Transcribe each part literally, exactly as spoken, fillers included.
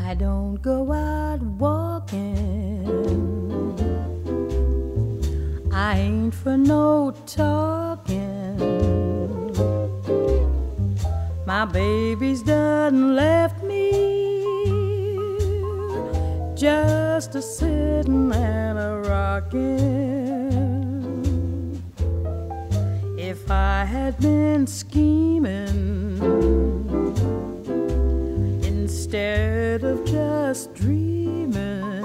I don't go out walking, I ain't for no talking. My baby's done left me, just a sitting and a rocking. If I had been scheming instead of just dreaming,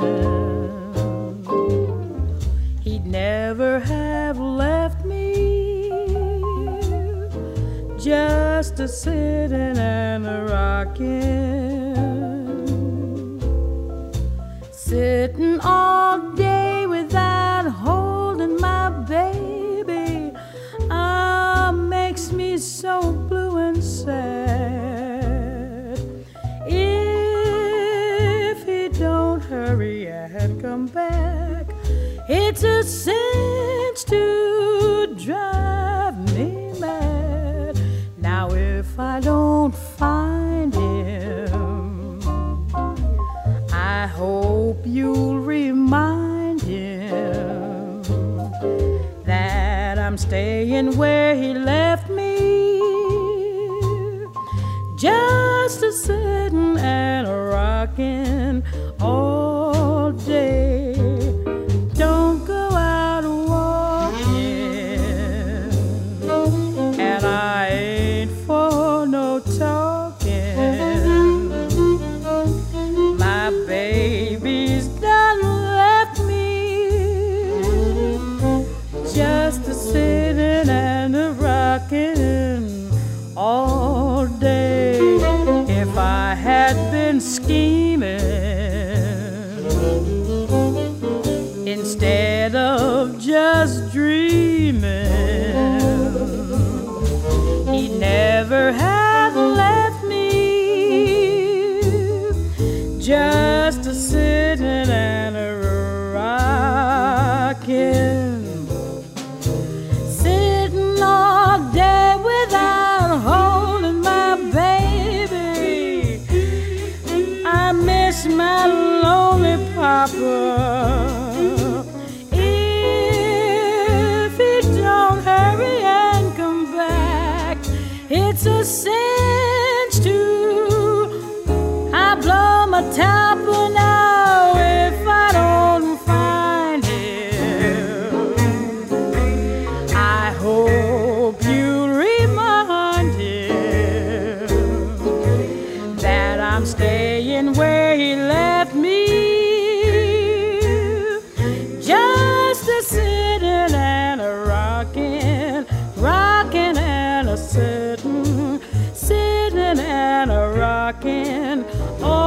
he'd never have left me, just a sitting and a rocking. Sitting all day without holding my baby, ah, makes me so blue and sad. If he don't hurry and come back, it's a cinch to drive me mad. Now if I don't find him, I hope you'll remind him that I'm staying where he left me, just a sitting and a rocking all day. Don't go out walking, and I ain't for no talking. My baby's done left me, just a sitting and a rocking all day. If I had been scheming instead of just dreaming, he never had left me, just a sitting and a rocking. Sitting all day without holding my baby, I miss my lonely papa. If he don't hurry and come back, it's a cinch to I blow my top now if I don't find him. I hope you remind him that I'm staying where he left me, just a sitting and a rocking, rocking and a sitting, sitting and a rocking. Oh,